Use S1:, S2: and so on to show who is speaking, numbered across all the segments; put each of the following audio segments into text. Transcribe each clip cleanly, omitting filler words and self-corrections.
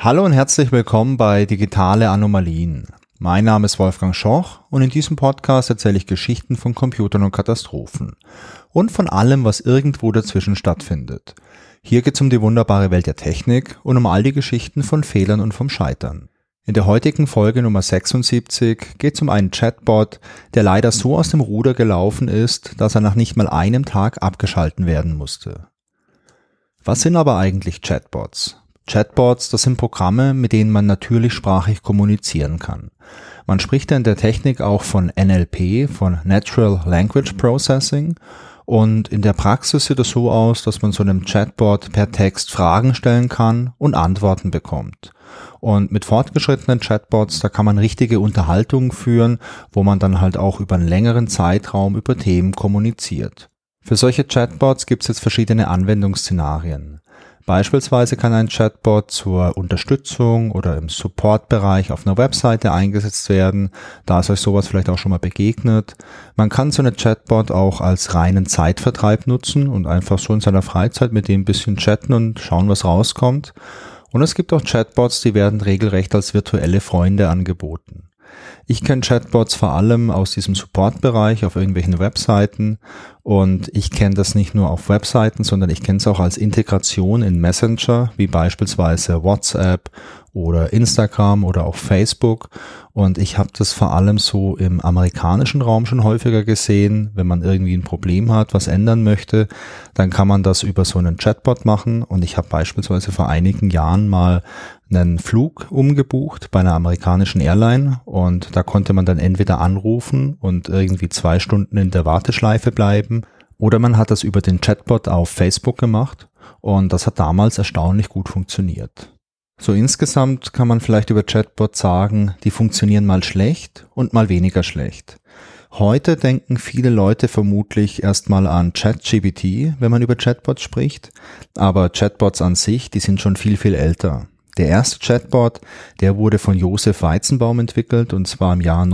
S1: Hallo und herzlich willkommen bei Digitale Anomalien. Mein Name ist Wolfgang Schoch und in diesem Podcast erzähle ich Geschichten von Computern und Katastrophen und von allem, was irgendwo dazwischen stattfindet. Hier geht es um die wunderbare Welt der Technik und um all die Geschichten von Fehlern und vom Scheitern. In der heutigen Folge Nummer 76 geht es um einen Chatbot, der leider so aus dem Ruder gelaufen ist, dass er nach nicht mal einem Tag abgeschalten werden musste. Was sind aber eigentlich Chatbots? Chatbots, das sind Programme, mit denen man natürlichsprachig kommunizieren kann. Man spricht in der Technik auch von NLP, von Natural Language Processing, und in der Praxis sieht es so aus, dass man so einem Chatbot per Text Fragen stellen kann und Antworten bekommt. Und mit fortgeschrittenen Chatbots, da kann man richtige Unterhaltungen führen, wo man dann halt auch über einen längeren Zeitraum über Themen kommuniziert. Für solche Chatbots gibt es jetzt verschiedene Anwendungsszenarien. Beispielsweise kann ein Chatbot zur Unterstützung oder im Support-Bereich auf einer Webseite eingesetzt werden, da ist euch sowas vielleicht auch schon mal begegnet. Man kann so eine Chatbot auch als reinen Zeitvertreib nutzen und einfach so in seiner Freizeit mit dem ein bisschen chatten und schauen, was rauskommt. Und es gibt auch Chatbots, die werden regelrecht als virtuelle Freunde angeboten. Ich kenne Chatbots vor allem aus diesem Support-Bereich auf irgendwelchen Webseiten und ich kenne das nicht nur auf Webseiten, sondern ich kenne es auch als Integration in Messenger, wie beispielsweise WhatsApp oder Instagram oder auch Facebook, und ich habe das vor allem so im amerikanischen Raum schon häufiger gesehen. Wenn man irgendwie ein Problem hat, was ändern möchte, dann kann man das über so einen Chatbot machen, und ich habe beispielsweise vor einigen Jahren mal einen Flug umgebucht bei einer amerikanischen Airline, und da konnte man dann entweder anrufen und irgendwie 2 Stunden in der Warteschleife bleiben, oder man hat das über den Chatbot auf Facebook gemacht, und das hat damals erstaunlich gut funktioniert. So insgesamt kann man vielleicht über Chatbots sagen, die funktionieren mal schlecht und mal weniger schlecht. Heute denken viele Leute vermutlich erstmal an ChatGPT, wenn man über Chatbots spricht, aber Chatbots an sich, die sind schon viel, viel älter. Der erste Chatbot, der wurde von Josef Weizenbaum entwickelt, und zwar im Jahr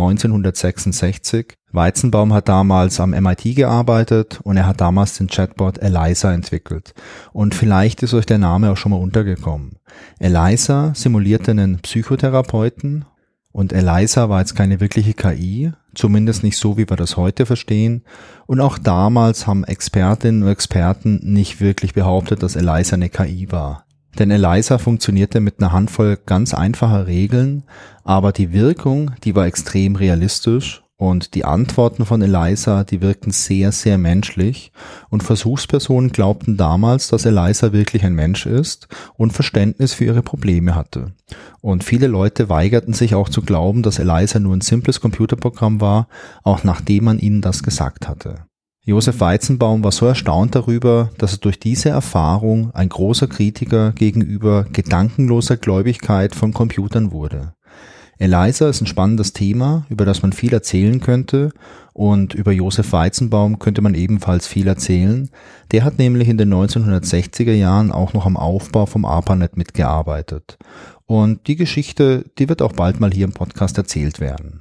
S1: 1966. Weizenbaum hat damals am MIT gearbeitet und er hat damals den Chatbot Eliza entwickelt. Und vielleicht ist euch der Name auch schon mal untergekommen. Eliza simulierte einen Psychotherapeuten, und Eliza war jetzt keine wirkliche KI, zumindest nicht so, wie wir das heute verstehen. Und auch damals haben Expertinnen und Experten nicht wirklich behauptet, dass Eliza eine KI war. Denn Eliza funktionierte mit einer Handvoll ganz einfacher Regeln, aber die Wirkung, die war extrem realistisch, und die Antworten von Eliza, die wirkten sehr, sehr menschlich, und Versuchspersonen glaubten damals, dass Eliza wirklich ein Mensch ist und Verständnis für ihre Probleme hatte. Und viele Leute weigerten sich auch zu glauben, dass Eliza nur ein simples Computerprogramm war, auch nachdem man ihnen das gesagt hatte. Josef Weizenbaum war so erstaunt darüber, dass er durch diese Erfahrung ein großer Kritiker gegenüber gedankenloser Gläubigkeit von Computern wurde. Eliza ist ein spannendes Thema, über das man viel erzählen könnte, und über Josef Weizenbaum könnte man ebenfalls viel erzählen. Der hat nämlich in den 1960er Jahren auch noch am Aufbau vom ARPANET mitgearbeitet. Und die Geschichte, die wird auch bald mal hier im Podcast erzählt werden.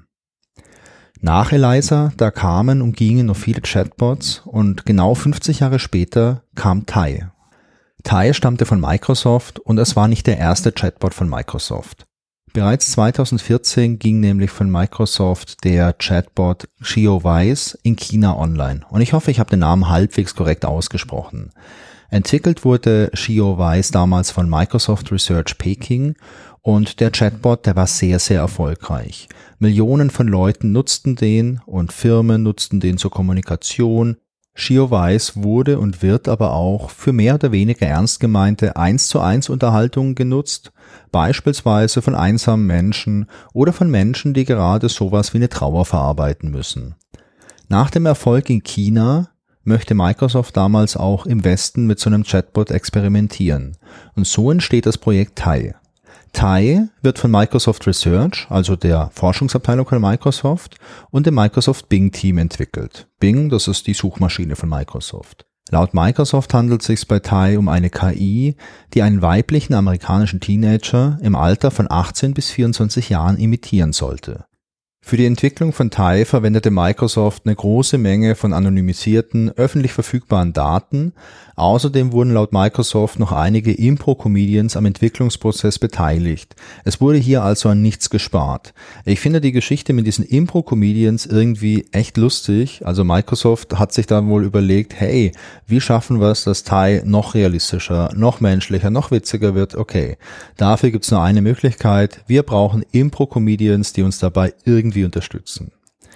S1: Nach Eliza, da kamen und gingen noch viele Chatbots, und genau 50 Jahre später kam Tai. Tai stammte von Microsoft, und es war nicht der erste Chatbot von Microsoft. Bereits 2014 ging nämlich von Microsoft der Chatbot Xiaowise in China online, und ich hoffe, ich habe den Namen halbwegs korrekt ausgesprochen. Entwickelt wurde Xiaowise damals von Microsoft Research Peking, und der Chatbot, der war sehr, sehr erfolgreich. Millionen von Leuten nutzten den und Firmen nutzten den zur Kommunikation. Xiaowise wurde und wird aber auch für mehr oder weniger ernst gemeinte 1:1 Unterhaltungen genutzt, beispielsweise von einsamen Menschen oder von Menschen, die gerade sowas wie eine Trauer verarbeiten müssen. Nach dem Erfolg in China möchte Microsoft damals auch im Westen mit so einem Chatbot experimentieren, und so entsteht das Projekt Tai. Tai wird von Microsoft Research, also der Forschungsabteilung von Microsoft, und dem Microsoft Bing-Team entwickelt. Bing, das ist die Suchmaschine von Microsoft. Laut Microsoft handelt es sich bei Tai um eine KI, die einen weiblichen amerikanischen Teenager im Alter von 18 bis 24 Jahren imitieren sollte. Für die Entwicklung von Thai verwendete Microsoft eine große Menge von anonymisierten, öffentlich verfügbaren Daten. Außerdem wurden laut Microsoft noch einige Impro-Comedians am Entwicklungsprozess beteiligt. Es wurde hier also an nichts gespart. Ich finde die Geschichte mit diesen Impro-Comedians irgendwie echt lustig. Also Microsoft hat sich da wohl überlegt, hey, wie schaffen wir es, dass Thai noch realistischer, noch menschlicher, noch witziger wird? Okay, dafür gibt's nur eine Möglichkeit. Wir brauchen Impro-Comedians, die uns dabei irgendwie unterstützen.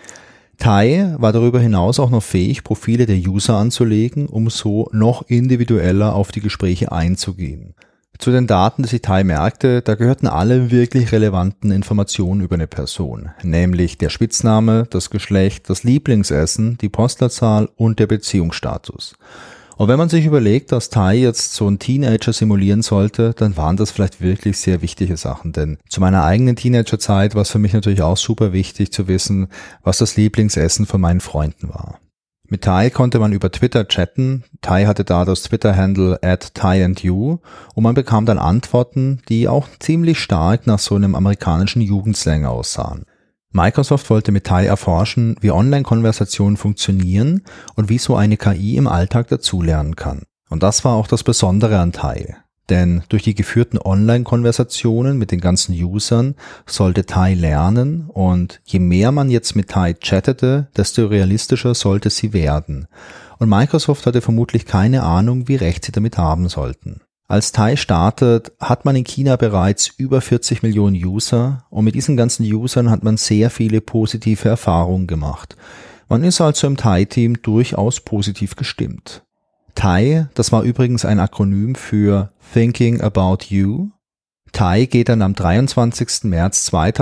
S1: Thai war darüber hinaus auch noch fähig, Profile der User anzulegen, um so noch individueller auf die Gespräche einzugehen. Zu den Daten, die sich Thai merkte, da gehörten alle wirklich relevanten Informationen über eine Person, nämlich der Spitzname, das Geschlecht, das Lieblingsessen, die Postleitzahl und der Beziehungsstatus. Und wenn man sich überlegt, dass Thai jetzt so einen Teenager simulieren sollte, dann waren das vielleicht wirklich sehr wichtige Sachen. Denn zu meiner eigenen Teenagerzeit war es für mich natürlich auch super wichtig zu wissen, was das Lieblingsessen von meinen Freunden war. Mit Thai konnte man über Twitter chatten. Thai hatte da das Twitter-Handle @ThaiandYou und man bekam dann Antworten, die auch ziemlich stark nach so einem amerikanischen Jugendslang aussahen. Microsoft wollte mit Thai erforschen, wie Online-Konversationen funktionieren und wie so eine KI im Alltag dazulernen kann. Und das war auch das Besondere an Thai. Denn durch die geführten Online-Konversationen mit den ganzen Usern sollte Thai lernen und je mehr man jetzt mit Thai chattete, desto realistischer sollte sie werden. Und Microsoft hatte vermutlich keine Ahnung, wie recht sie damit haben sollten. Als Thai startet, hat man in China bereits über 40 Millionen User und mit diesen ganzen Usern hat man sehr viele positive Erfahrungen gemacht. Man ist also im Thai-Team durchaus positiv gestimmt. Thai, das war übrigens ein Akronym für Thinking About You. Thai geht dann am 23. März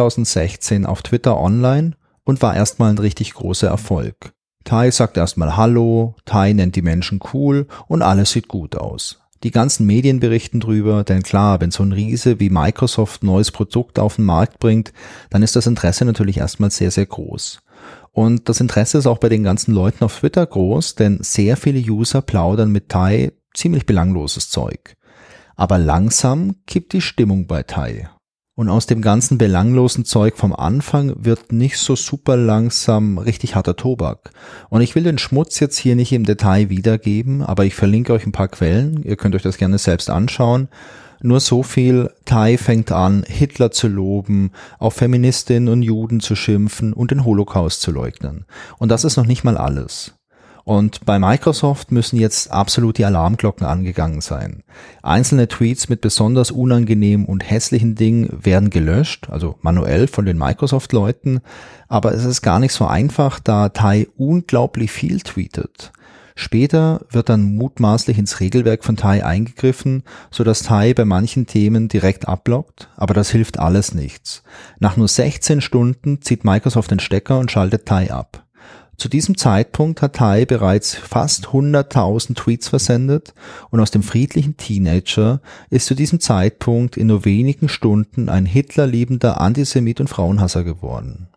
S1: 2016 auf Twitter online und war erstmal ein richtig großer Erfolg. Thai sagt erstmal Hallo, Thai nennt die Menschen cool und alles sieht gut aus. Die ganzen Medien berichten drüber, denn klar, wenn so ein Riese wie Microsoft ein neues Produkt auf den Markt bringt, dann ist das Interesse natürlich erstmal sehr, sehr groß. Und das Interesse ist auch bei den ganzen Leuten auf Twitter groß, denn sehr viele User plaudern mit Thai ziemlich belangloses Zeug. Aber langsam kippt die Stimmung bei Thai. Und aus dem ganzen belanglosen Zeug vom Anfang wird nicht so super langsam richtig harter Tobak. Und ich will den Schmutz jetzt hier nicht im Detail wiedergeben, aber ich verlinke euch ein paar Quellen, ihr könnt euch das gerne selbst anschauen. Nur so viel, Thai fängt an, Hitler zu loben, auf Feministinnen und Juden zu schimpfen und den Holocaust zu leugnen. Und das ist noch nicht mal alles. Und bei Microsoft müssen jetzt absolut die Alarmglocken angegangen sein. Einzelne Tweets mit besonders unangenehmen und hässlichen Dingen werden gelöscht, also manuell von den Microsoft-Leuten, aber es ist gar nicht so einfach, da Thai unglaublich viel tweetet. Später wird dann mutmaßlich ins Regelwerk von Thai eingegriffen, sodass Thai bei manchen Themen direkt abblockt, aber das hilft alles nichts. Nach nur 16 Stunden zieht Microsoft den Stecker und schaltet Thai ab. Zu diesem Zeitpunkt hat Thai bereits fast 100.000 Tweets versendet und aus dem friedlichen Teenager ist zu diesem Zeitpunkt in nur wenigen Stunden ein Hitler-liebender Antisemit und Frauenhasser geworden.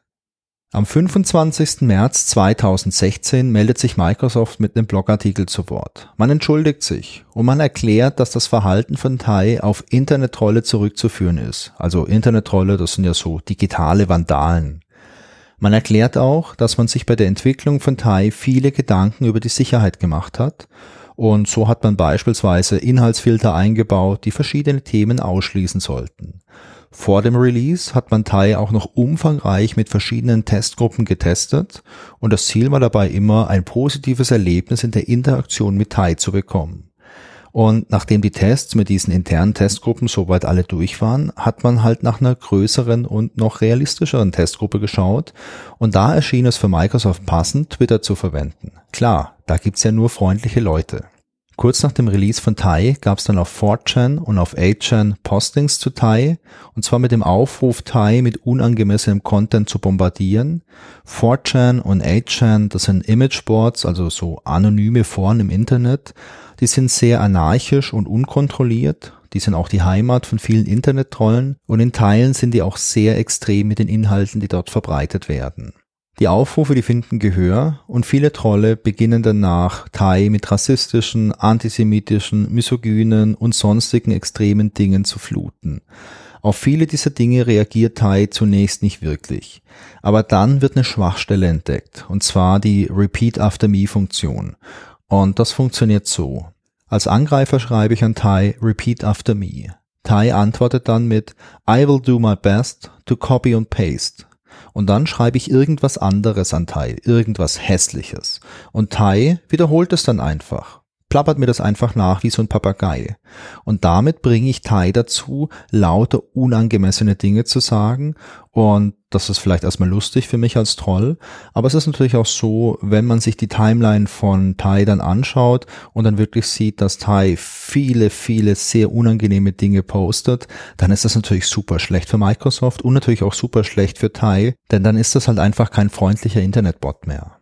S1: Am 25. März 2016 meldet sich Microsoft mit einem Blogartikel zu Wort. Man entschuldigt sich und man erklärt, dass das Verhalten von Thai auf Internettrolle zurückzuführen ist. Also Internettrolle, das sind ja so digitale Vandalen. Man erklärt auch, dass man sich bei der Entwicklung von Thai viele Gedanken über die Sicherheit gemacht hat und so hat man beispielsweise Inhaltsfilter eingebaut, die verschiedene Themen ausschließen sollten. Vor dem Release hat man Thai auch noch umfangreich mit verschiedenen Testgruppen getestet und das Ziel war dabei immer, ein positives Erlebnis in der Interaktion mit Thai zu bekommen. Und nachdem die Tests mit diesen internen Testgruppen soweit alle durch waren, hat man halt nach einer größeren und noch realistischeren Testgruppe geschaut und da erschien es für Microsoft passend, Twitter zu verwenden. Klar, da gibt's ja nur freundliche Leute. Kurz nach dem Release von Thai gab's dann auf 4chan und auf 8chan Postings zu Thai und zwar mit dem Aufruf, Thai mit unangemessenem Content zu bombardieren. 4chan und 8chan, das sind Imageboards, also so anonyme Foren im Internet. Die sind sehr anarchisch und unkontrolliert. Die sind auch die Heimat von vielen Internet-Trollen und in Teilen sind die auch sehr extrem mit den Inhalten, die dort verbreitet werden. Die Aufrufe, die finden Gehör und viele Trolle beginnen danach, Thai mit rassistischen, antisemitischen, misogynen und sonstigen extremen Dingen zu fluten. Auf viele dieser Dinge reagiert Thai zunächst nicht wirklich. Aber dann wird eine Schwachstelle entdeckt, und zwar die Repeat After Me Funktion. Und das funktioniert so. Als Angreifer schreibe ich an Thai Repeat After Me. Thai antwortet dann mit I will do my best to copy and paste. Und dann schreibe ich irgendwas anderes an Thai, irgendwas Hässliches. Und Thai wiederholt es dann einfach. Plappert mir das einfach nach wie so ein Papagei. Und damit bringe ich Thai dazu, lauter unangemessene Dinge zu sagen. Und das ist vielleicht erstmal lustig für mich als Troll. Aber es ist natürlich auch so, wenn man sich die Timeline von Thai dann anschaut und dann wirklich sieht, dass Thai viele sehr unangenehme Dinge postet, dann ist das natürlich super schlecht für Microsoft und natürlich auch super schlecht für Thai, denn dann ist das halt einfach kein freundlicher Internetbot mehr.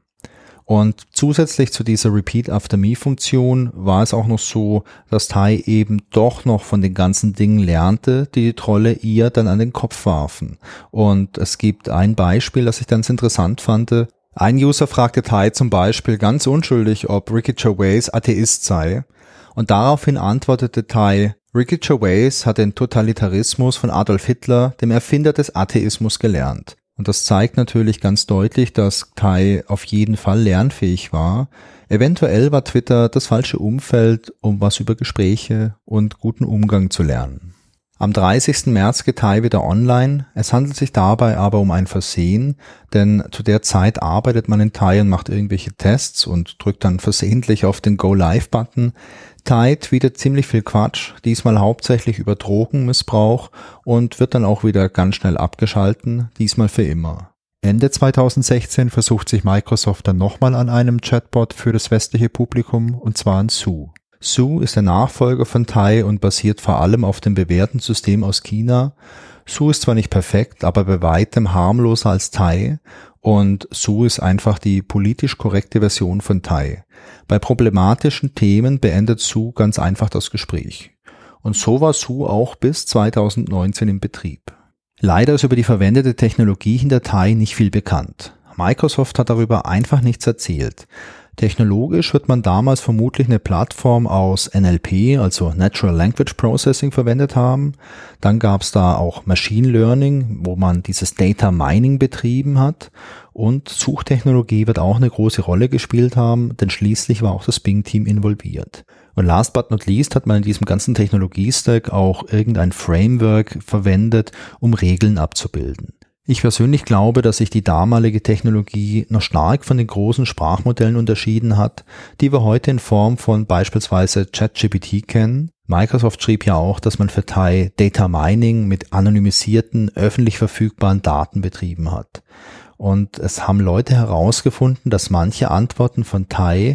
S1: Und zusätzlich zu dieser Repeat After Me Funktion war es auch noch so, dass Thai eben doch noch von den ganzen Dingen lernte, die Trolle ihr dann an den Kopf warfen. Und es gibt ein Beispiel, das ich ganz interessant fand. Ein User fragte Thai zum Beispiel ganz unschuldig, ob Ricky Gervais Atheist sei. Und daraufhin antwortete Thai, Ricky Gervais hat den Totalitarismus von Adolf Hitler, dem Erfinder des Atheismus, gelernt. Und das zeigt natürlich ganz deutlich, dass Thai auf jeden Fall lernfähig war. Eventuell war Twitter das falsche Umfeld, um was über Gespräche und guten Umgang zu lernen. Am 30. März geht Thai wieder online. Es handelt sich dabei aber um ein Versehen, denn zu der Zeit arbeitet man in Thai und macht irgendwelche Tests und drückt dann versehentlich auf den Go-Live-Button. Thai tweetet ziemlich viel Quatsch, diesmal hauptsächlich über Drogenmissbrauch und wird dann auch wieder ganz schnell abgeschalten, diesmal für immer. Ende 2016 versucht sich Microsoft dann nochmal an einem Chatbot für das westliche Publikum, und zwar an Sue. Sue ist der Nachfolger von Thai und basiert vor allem auf dem bewährten System aus China. Sue ist zwar nicht perfekt, aber bei weitem harmloser als Thai, und Sue ist einfach die politisch korrekte Version von Thai. Bei problematischen Themen beendet Sue ganz einfach das Gespräch. Und so war Sue auch bis 2019 im Betrieb. Leider ist über die verwendete Technologie hinter Thai nicht viel bekannt. Microsoft hat darüber einfach nichts erzählt. Technologisch wird man damals vermutlich eine Plattform aus NLP, also Natural Language Processing, verwendet haben. Dann gab es da auch Machine Learning, wo man dieses Data Mining betrieben hat. Und Suchtechnologie wird auch eine große Rolle gespielt haben, denn schließlich war auch das Bing-Team involviert. Und last but not least hat man in diesem ganzen Technologie-Stack auch irgendein Framework verwendet, um Regeln abzubilden. Ich persönlich glaube, dass sich die damalige Technologie noch stark von den großen Sprachmodellen unterschieden hat, die wir heute in Form von beispielsweise ChatGPT kennen. Microsoft schrieb ja auch, dass man für Thai Data Mining mit anonymisierten, öffentlich verfügbaren Daten betrieben hat. Und es haben Leute herausgefunden, dass manche Antworten von Thai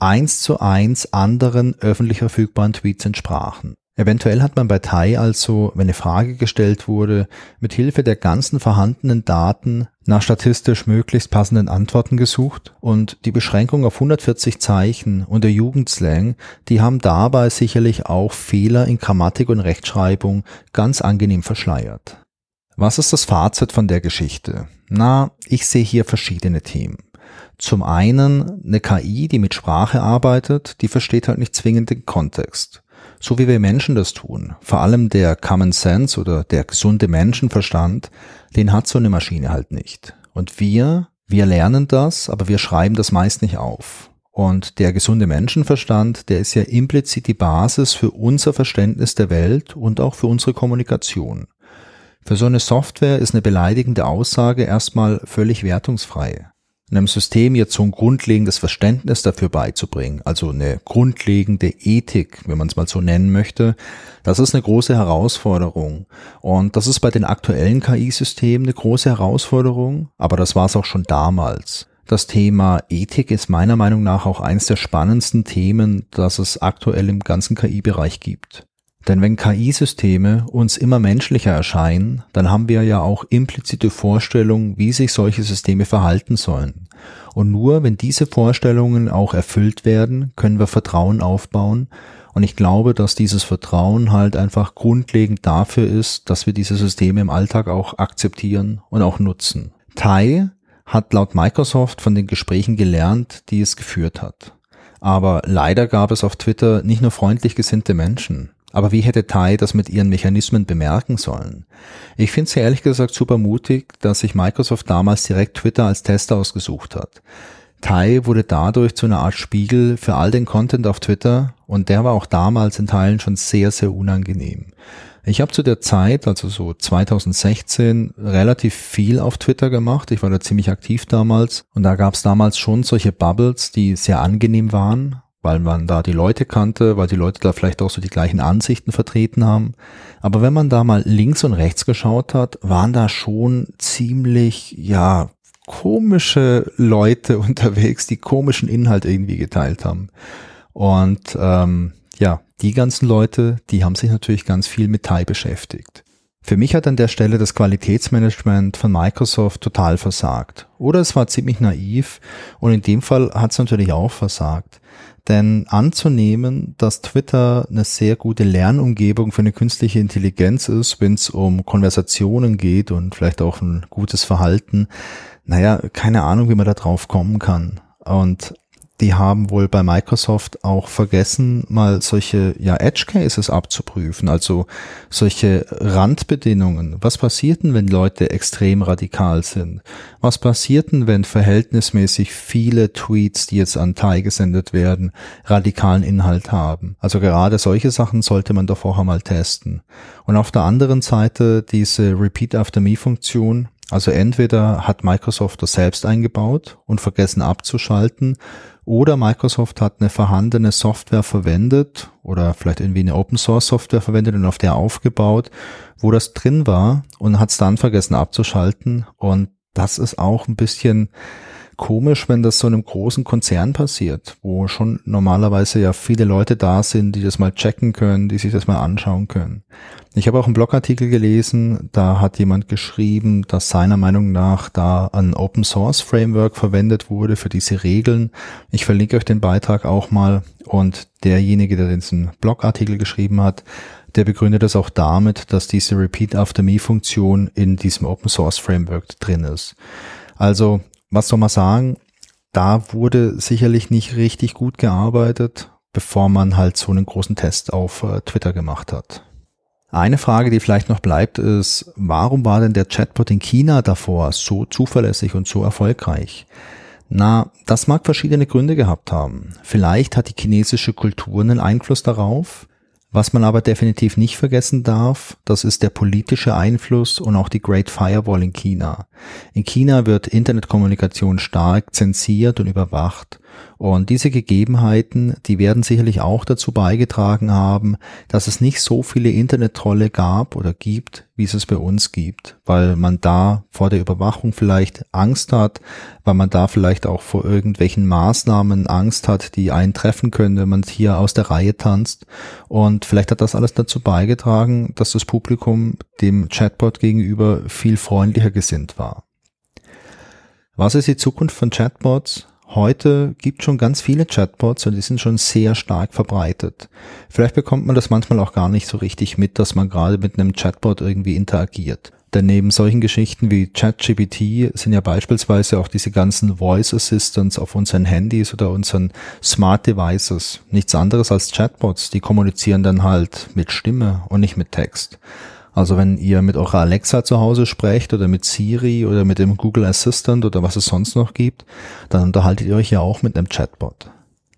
S1: 1:1 anderen öffentlich verfügbaren Tweets entsprachen. Eventuell hat man bei Thai also, wenn eine Frage gestellt wurde, mit Hilfe der ganzen vorhandenen Daten nach statistisch möglichst passenden Antworten gesucht, und die Beschränkung auf 140 Zeichen und der Jugendslang, die haben dabei sicherlich auch Fehler in Grammatik und Rechtschreibung ganz angenehm verschleiert. Was ist das Fazit von der Geschichte? Na, ich sehe hier verschiedene Themen. Zum einen eine KI, die mit Sprache arbeitet, die versteht halt nicht zwingend den Kontext. So wie wir Menschen das tun. Vor allem der Common Sense oder der gesunde Menschenverstand, den hat so eine Maschine halt nicht. Und wir lernen das, aber wir schreiben das meist nicht auf. Und der gesunde Menschenverstand, der ist ja implizit die Basis für unser Verständnis der Welt und auch für unsere Kommunikation. Für so eine Software ist eine beleidigende Aussage erstmal völlig wertungsfrei. Einem System jetzt so ein grundlegendes Verständnis dafür beizubringen, also eine grundlegende Ethik, wenn man es mal so nennen möchte, das ist eine große Herausforderung. Und das ist bei den aktuellen KI-Systemen eine große Herausforderung, aber das war es auch schon damals. Das Thema Ethik ist meiner Meinung nach auch eines der spannendsten Themen, das es aktuell im ganzen KI-Bereich gibt. Denn wenn KI-Systeme uns immer menschlicher erscheinen, dann haben wir ja auch implizite Vorstellungen, wie sich solche Systeme verhalten sollen. Und nur wenn diese Vorstellungen auch erfüllt werden, können wir Vertrauen aufbauen. Und ich glaube, dass dieses Vertrauen halt einfach grundlegend dafür ist, dass wir diese Systeme im Alltag auch akzeptieren und auch nutzen. Thai hat laut Microsoft von den Gesprächen gelernt, die es geführt hat. Aber leider gab es auf Twitter nicht nur freundlich gesinnte Menschen. Aber wie hätte Tai das mit ihren Mechanismen bemerken sollen? Ich finde es ja ehrlich gesagt super mutig, dass sich Microsoft damals direkt Twitter als Tester ausgesucht hat. Tai wurde dadurch zu einer Art Spiegel für all den Content auf Twitter und der war auch damals in Teilen schon sehr, sehr unangenehm. Ich habe zu der Zeit, also so 2016, relativ viel auf Twitter gemacht. Ich war da ziemlich aktiv damals und da gab es damals schon solche Bubbles, die sehr angenehm waren, weil man da die Leute kannte, weil die Leute da vielleicht auch so die gleichen Ansichten vertreten haben. Aber wenn man da mal links und rechts geschaut hat, waren da schon ziemlich, komische Leute unterwegs, die komischen Inhalt irgendwie geteilt haben. Und die ganzen Leute, die haben sich natürlich ganz viel mit Tai beschäftigt. Für mich hat an der Stelle das Qualitätsmanagement von Microsoft total versagt. Oder es war ziemlich naiv und in dem Fall hat es natürlich auch versagt. Denn anzunehmen, dass Twitter eine sehr gute Lernumgebung für eine künstliche Intelligenz ist, wenn es um Konversationen geht und vielleicht auch ein gutes Verhalten, keine Ahnung, wie man da drauf kommen kann. Und die haben wohl bei Microsoft auch vergessen, mal solche Edge Cases abzuprüfen, also solche Randbedingungen. Was passiert denn, wenn Leute extrem radikal sind? Was passiert denn, wenn verhältnismäßig viele Tweets, die jetzt an Tai gesendet werden, radikalen Inhalt haben? Also gerade solche Sachen sollte man doch vorher mal testen. Und auf der anderen Seite diese Repeat After Me-Funktion. Also entweder hat Microsoft das selbst eingebaut und vergessen abzuschalten, oder Microsoft hat eine vorhandene Software verwendet oder vielleicht irgendwie eine Open-Source-Software verwendet und auf der aufgebaut, wo das drin war und hat es dann vergessen abzuschalten. Und das ist auch ein bisschen komisch, wenn das so einem großen Konzern passiert, wo schon normalerweise ja viele Leute da sind, die das mal checken können, die sich das mal anschauen können. Ich habe auch einen Blogartikel gelesen, da hat jemand geschrieben, dass seiner Meinung nach da ein Open Source Framework verwendet wurde für diese Regeln. Ich verlinke euch den Beitrag auch mal und derjenige, der diesen Blogartikel geschrieben hat, der begründet das auch damit, dass diese Repeat After Me Funktion in diesem Open Source Framework drin ist. Also, was soll man sagen? Da wurde sicherlich nicht richtig gut gearbeitet, bevor man halt so einen großen Test auf Twitter gemacht hat. Eine Frage, die vielleicht noch bleibt, ist, warum war denn der Chatbot in China davor so zuverlässig und so erfolgreich? Das mag verschiedene Gründe gehabt haben. Vielleicht hat die chinesische Kultur einen Einfluss darauf. Was man aber definitiv nicht vergessen darf, das ist der politische Einfluss und auch die Great Firewall in China. In China wird Internetkommunikation stark zensiert und überwacht. Und diese Gegebenheiten, die werden sicherlich auch dazu beigetragen haben, dass es nicht so viele Internettrolle gab oder gibt, wie es bei uns gibt, weil man da vor der Überwachung vielleicht Angst hat, weil man da vielleicht auch vor irgendwelchen Maßnahmen Angst hat, die einen treffen können, wenn man hier aus der Reihe tanzt. Und vielleicht hat das alles dazu beigetragen, dass das Publikum dem Chatbot gegenüber viel freundlicher gesinnt war. Was ist die Zukunft von Chatbots? Heute gibt schon ganz viele Chatbots und die sind schon sehr stark verbreitet. Vielleicht bekommt man das manchmal auch gar nicht so richtig mit, dass man gerade mit einem Chatbot irgendwie interagiert. Denn neben solchen Geschichten wie ChatGPT sind ja beispielsweise auch diese ganzen Voice Assistants auf unseren Handys oder unseren Smart Devices nichts anderes als Chatbots. Die kommunizieren dann halt mit Stimme und nicht mit Text. Also wenn ihr mit eurer Alexa zu Hause sprecht oder mit Siri oder mit dem Google Assistant oder was es sonst noch gibt, dann unterhaltet ihr euch ja auch mit einem Chatbot.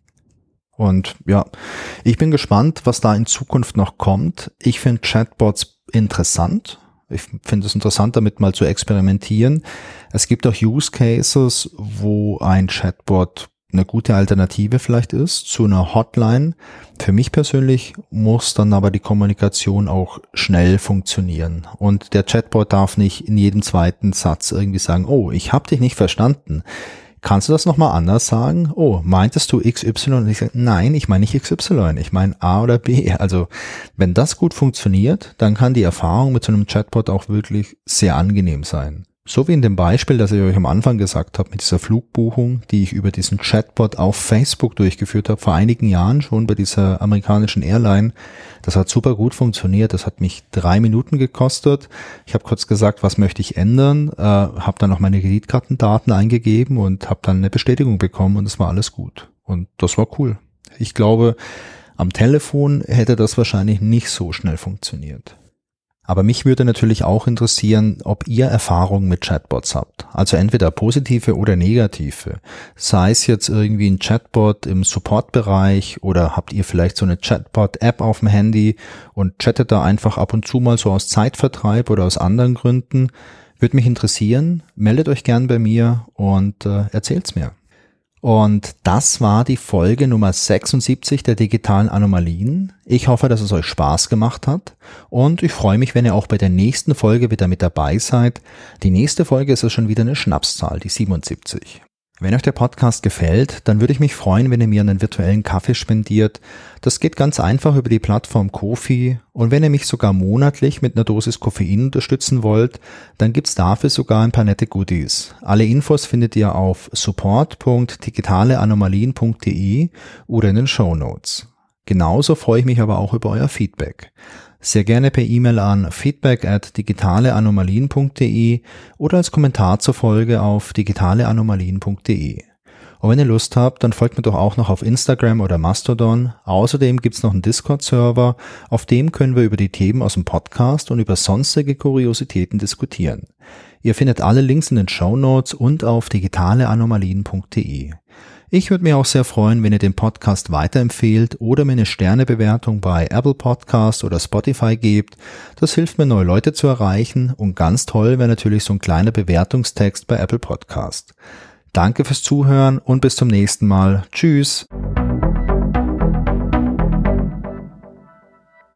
S1: Und ja, ich bin gespannt, was da in Zukunft noch kommt. Ich finde Chatbots interessant. Ich finde es interessant, damit mal zu experimentieren. Es gibt auch Use Cases, wo ein Chatbot eine gute Alternative vielleicht ist zu einer Hotline. Für mich persönlich muss dann aber die Kommunikation auch schnell funktionieren. Und der Chatbot darf nicht in jedem zweiten Satz irgendwie sagen, oh, ich habe dich nicht verstanden. Kannst du das nochmal anders sagen? Oh, meintest du XY? Und ich sage, nein, ich meine nicht XY, ich meine A oder B. Also wenn das gut funktioniert, dann kann die Erfahrung mit so einem Chatbot auch wirklich sehr angenehm sein. So wie in dem Beispiel, das ich euch am Anfang gesagt habe, mit dieser Flugbuchung, die ich über diesen Chatbot auf Facebook durchgeführt habe, vor einigen Jahren schon bei dieser amerikanischen Airline. Das hat super gut funktioniert. Das hat mich 3 Minuten gekostet. Ich habe kurz gesagt, was möchte ich ändern, habe dann noch meine Kreditkartendaten eingegeben und habe dann eine Bestätigung bekommen und es war alles gut. Und das war cool. Ich glaube, Am Telefon hätte das wahrscheinlich nicht so schnell funktioniert. Aber mich würde natürlich auch interessieren, ob ihr Erfahrungen mit Chatbots habt. Also entweder positive oder negative. Sei es jetzt irgendwie ein Chatbot im Support-Bereich oder habt ihr vielleicht so eine Chatbot-App auf dem Handy und chattet da einfach ab und zu mal so aus Zeitvertreib oder aus anderen Gründen. Würde mich interessieren. Meldet euch gern bei mir und erzählt's mir. Und das war die Folge Nummer 76 der digitalen Anomalien. Ich hoffe, dass es euch Spaß gemacht hat und ich freue mich, wenn ihr auch bei der nächsten Folge wieder mit dabei seid. Die nächste Folge ist ja schon wieder eine Schnapszahl, die 77. Wenn euch der Podcast gefällt, dann würde ich mich freuen, wenn ihr mir einen virtuellen Kaffee spendiert. Das geht ganz einfach über die Plattform Ko-fi und wenn ihr mich sogar monatlich mit einer Dosis Koffein unterstützen wollt, dann gibt's dafür sogar ein paar nette Goodies. Alle Infos findet ihr auf support.digitaleanomalien.de oder in den Shownotes. Genauso freue ich mich aber auch über euer Feedback. Sehr gerne per E-Mail an feedback@digitaleanomalien.de oder als Kommentar zur Folge auf digitaleanomalien.de. Und wenn ihr Lust habt, dann folgt mir doch auch noch auf Instagram oder Mastodon. Außerdem gibt's noch einen Discord-Server, auf dem können wir über die Themen aus dem Podcast und über sonstige Kuriositäten diskutieren. Ihr findet alle Links in den Shownotes und auf digitaleanomalien.de. Ich würde mich auch sehr freuen, wenn ihr den Podcast weiterempfehlt oder mir eine Sternebewertung bei Apple Podcast oder Spotify gebt. Das hilft mir, neue Leute zu erreichen und ganz toll wäre natürlich so ein kleiner Bewertungstext bei Apple Podcast. Danke fürs Zuhören und bis zum nächsten Mal. Tschüss!